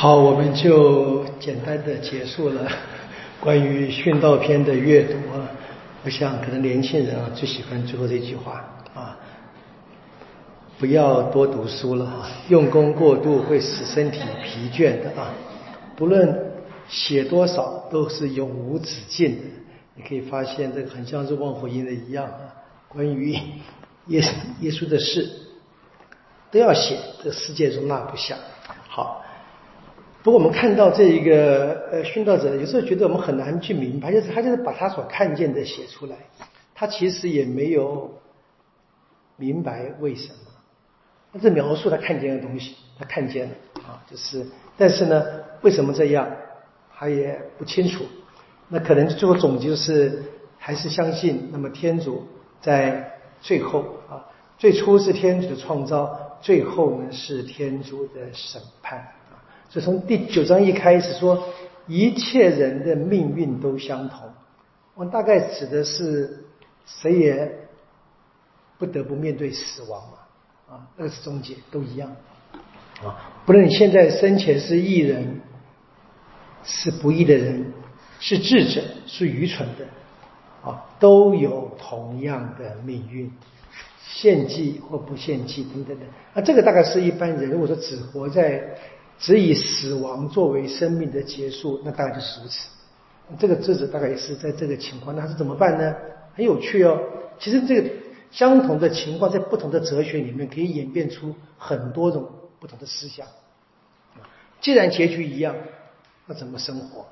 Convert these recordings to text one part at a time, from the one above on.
好，我们就简单的结束了关于殉道篇的阅读啊。我想可能年轻人最喜欢最后这句话啊，不要多读书了啊，用功过度会使身体疲倦的啊。不论写多少都是永无止境的。你可以发现这个很像是望福音的一样啊，关于耶稣的事都要写，这个世界容纳不下。好，不过我们看到这一个殉道者，有时候觉得我们很难去明白，他就是把他所看见的写出来，他其实也没有明白为什么，他是描述他看见的东西，他看见了啊，但是呢，为什么这样，他也不清楚。那可能最后总结是，还是相信，那么天主在最后啊，最初是天主的创造，最后呢是天主的审判啊。所以从第9章一开始说，一切人的命运都相同，我大概指的是谁也不得不面对死亡嘛，啊，那个是终结，都一样啊。不论你现在生前是义人，是不义的人，是智者，是愚蠢的啊，都有同样的命运，献祭或不献祭等等的。那这个大概是一般人如果说只以死亡作为生命的结束，那大概就是如此。这个智者大概也是在这个情况，那是怎么办呢？很有趣哦。其实这个相同的情况在不同的哲学里面可以演变出很多种不同的思想。既然结局一样，那怎么生活？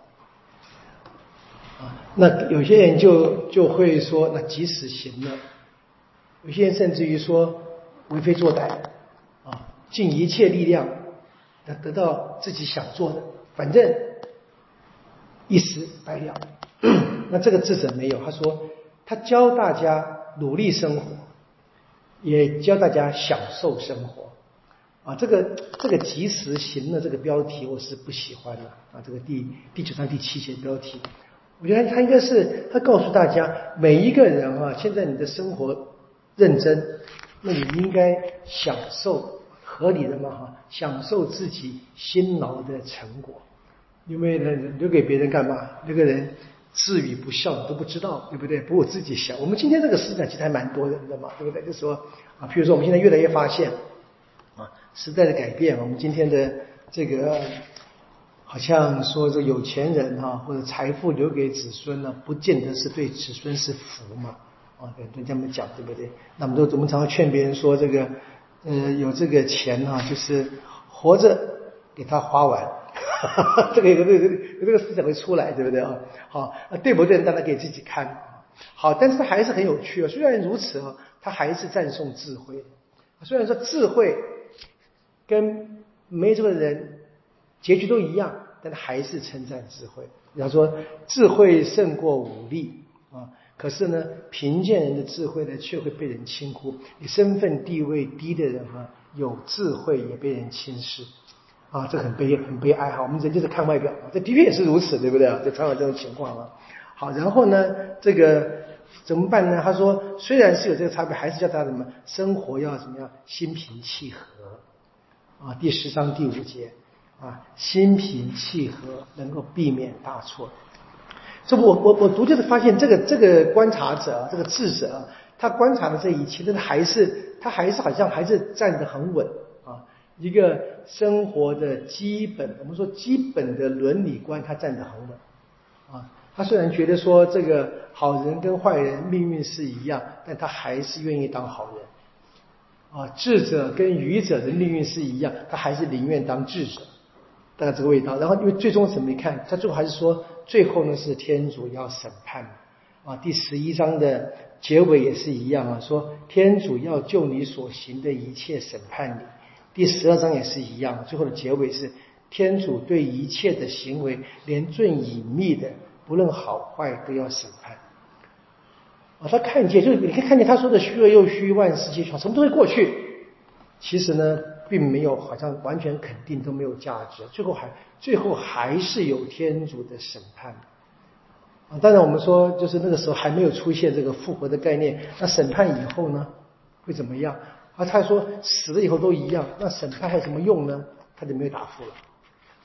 那有些人就会说，那即使行了，有些人甚至于说为非作歹啊，尽一切力量得到自己想做的，反正一时百了。那这个智者没有，他说他教大家努力生活，也教大家享受生活啊。这个及时行的这个标题我是不喜欢的啊。这个第9章第7节标题，我觉得他应该是他告诉大家，每一个人啊，现在你的生活认真，那你应该享受合理的嘛哈，享受自己辛劳的成果。因为呢，留给别人干嘛？那个人至于不孝都不知道，对不对？不过我自己想，我们今天这个思想其实还蛮多人的嘛，对不对？就是说啊，譬如说我们现在越来越发现啊，时代的改变，我们今天的这个好像说这有钱人或者财富留给子孙呢，不见得是对子孙是福嘛啊，跟他们讲，对不对？那我们常常劝别人说，这个有这个钱就是活着给他花完。这个有这个思想会出来，对不对啊？好，对不对？大家可以自己看。好，但是它还是很有趣。虽然如此它还是赞颂智慧。虽然说智慧跟没这个人结局都一样，但还是称赞智慧。比方说，智慧胜过武力啊。可是呢，贫贱人的智慧呢，却会被人轻忽。你身份地位低的人有智慧也被人轻视。啊，这很悲哀哈！我们人就是看外表，这的确也是如此，对不对啊？就常有这种情况啊。好，然后呢，这个怎么办呢？他说，虽然是有这个差别，还是叫他什么生活要怎么样心平气和啊。第10章第5节啊，心平气和能够避免大错。所以我读就是发现这个观察者，这个智者，他观察的这一切，他还是好像还是站得很稳啊。一个生活的基本，我们说基本的伦理观，他站得很稳啊。他虽然觉得说这个好人跟坏人命运是一样，但他还是愿意当好人啊。智者跟愚者的命运是一样，他还是宁愿当智者，大概这个味道。然后因为最终怎么看，他最后还是说，最后呢是天主要审判啊。第11章的结尾也是一样啊，说天主要就你所行的一切审判你。第12章也是一样，最后的结尾是天主对一切的行为，连最隐秘的，不论好坏，都要审判啊。他看见，就是你可以看见他说的虚而又虚，万事皆什么都会过去。其实呢，并没有好像完全肯定都没有价值，最后还是有天主的审判啊。当然我们说，就是那个时候还没有出现这个复活的概念，那审判以后呢，会怎么样？他说死了以后都一样，那审判还有什么用呢？他就没有答复了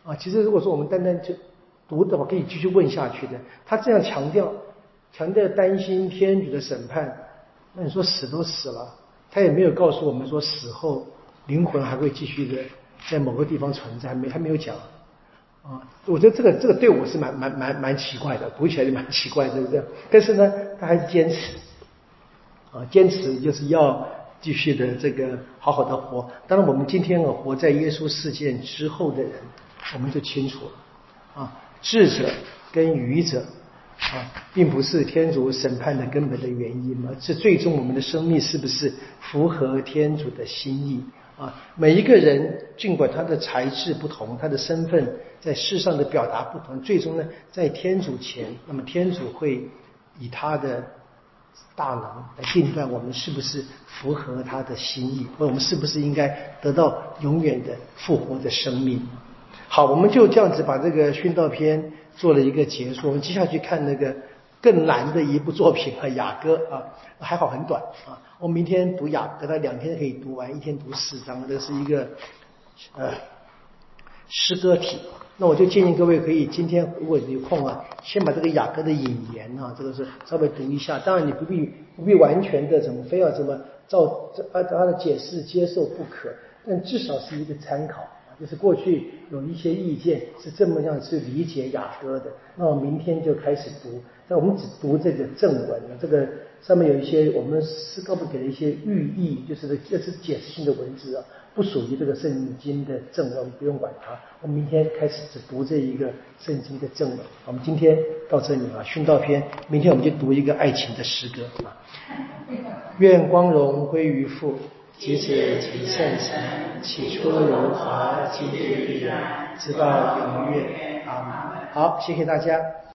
啊。其实如果说我们单单就读的话，可以继续问下去的。他这样强调担心天主的审判，那你说死都死了，他也没有告诉我们说死后灵魂还会继续的在某个地方存在，还没有讲啊。我觉得这个对我是蛮奇怪的，读起来就蛮奇怪的这样。但是呢，他还是坚持啊，坚持就是要继续的这个好好的活。当然，我们今天活在耶稣事件之后的人，我们就清楚了啊，智者跟愚者啊，并不是天主审判的根本的原因嘛，是最终我们的生命是不是符合天主的心意啊？每一个人尽管他的才智不同，他的身份在世上的表达不同，最终呢，在天主前，那么天主会以他的大能来定断我们是不是符合他的心意，或者我们是不是应该得到永远的复活的生命。好，我们就这样子把这个殉道篇做了一个结束。我们接下去看那个更难的一部作品雅歌啊，还好很短啊。我明天读雅歌，它2天可以读完，1天读4章，这是一个诗歌体。那我就建议各位可以今天如果有空啊，先把这个雅歌的引言啊，这个是稍微读一下。当然你不必完全的非要照它的解释接受不可，但至少是一个参考。就是过去有一些意见是这么样去理解雅歌的，那我明天就开始读。但我们只读这个正文，这个上面有一些我们诗歌部给了一些寓意，就是这是解释性的文字啊，不属于这个圣经的正文，不用管它。我们明天开始只读这一个圣经的正文。我们今天到这里啊，殉道篇，明天我们就读一个爱情的诗歌啊。愿光荣归于父，及子及圣神，起初如何，今日必然，直到永远。阿们。好，谢谢大家。